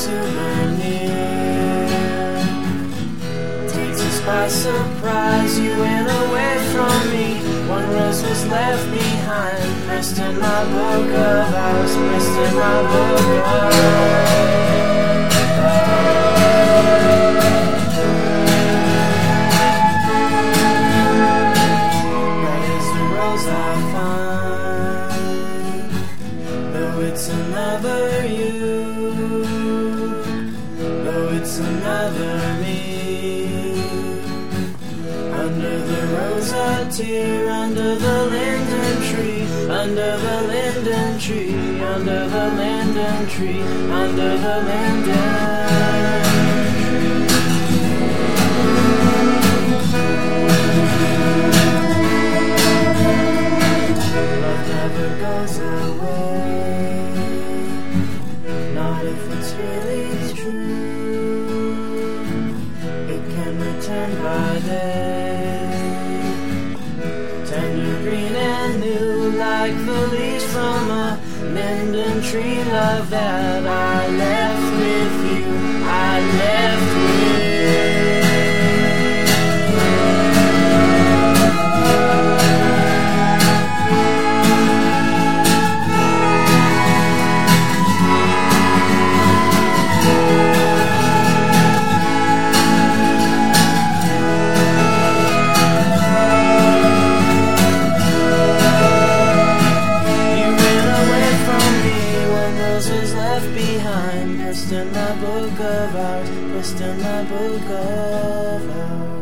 souvenir. Takes us by surprise, you went away from me. One rose was left behind, pressed in my book of hours, pressed in my book of that is the rose I find, though it's another you, though it's another me. Under the rose I tear, under the linden tree, under the linden tree, under the linden tree, under the linden tree. Love never goes away, not if it's really true. It can return by day, tender green and new, like the leaves from a linden tree. Love that I left with you, I left with you. Behind, pressed in my book of hours, pressed in my book of hours.